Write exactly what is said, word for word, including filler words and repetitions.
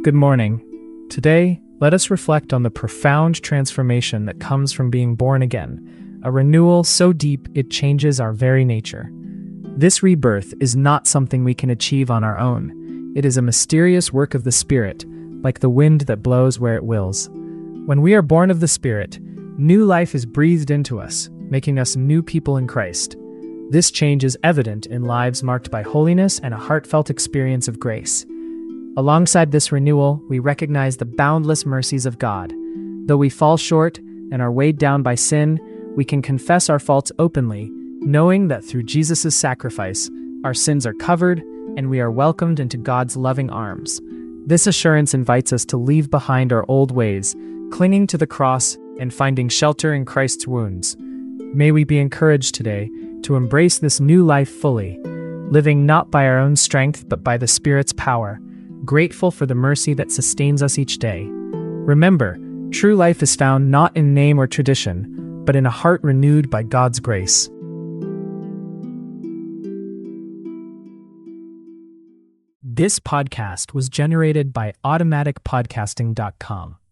Good morning. Today, let us reflect on the profound transformation that comes from being born again, a renewal so deep it changes our very nature. This rebirth is not something we can achieve on our own. It is a mysterious work of the Spirit, like the wind that blows where it wills. When we are born of the Spirit, new life is breathed into us, making us new people in Christ. This change is evident in lives marked by holiness and a heartfelt experience of grace. Alongside this renewal, we recognize the boundless mercies of God. Though we fall short and are weighed down by sin, we can confess our faults openly, knowing that through Jesus' sacrifice, our sins are covered and we are welcomed into God's loving arms. This assurance invites us to leave behind our old ways, clinging to the cross and finding shelter in Christ's wounds. May we be encouraged today to embrace this new life fully, living not by our own strength but by the Spirit's power, grateful for the mercy that sustains us each day. Remember, true life is found not in name or tradition, but in a heart renewed by God's grace. This podcast was generated by automatic podcasting dot com.